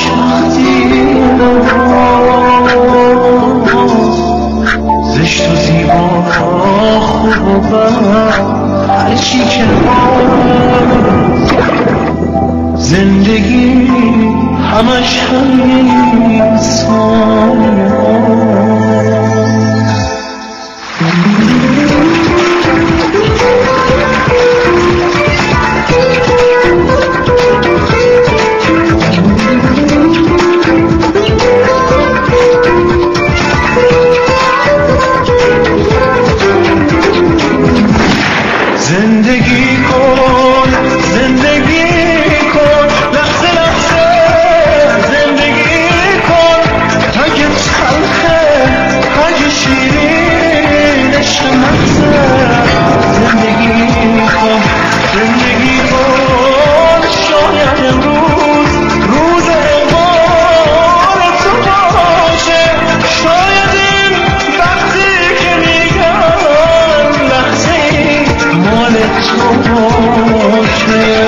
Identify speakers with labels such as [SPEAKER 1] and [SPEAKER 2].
[SPEAKER 1] خوشبختی زشت و زیبا خوب و بد هرچی که زندگی همش همین سانه زندگی کن لحظه لحظه زندگی کن اگه تلخه اگه شیرین عشق محضه زندگی کن شاید امروز روز اقبال تو باشه شاید این وقتی که میگم لحظه مال تو باشه